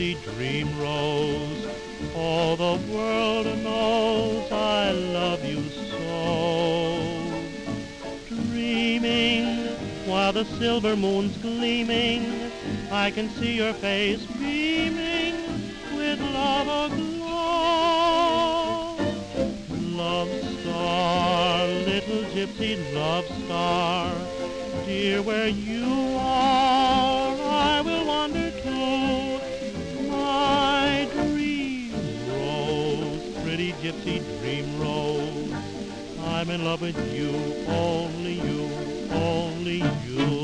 gypsy dream rose. All the world knows I love you so. Dreaming while the silver moon's gleaming, I can see your face beaming with love aglow. Love star, little gypsy love star, dear, where you are, I will wander to. My dream rose, pretty gypsy dream rose, I'm in love with you, only you, only you.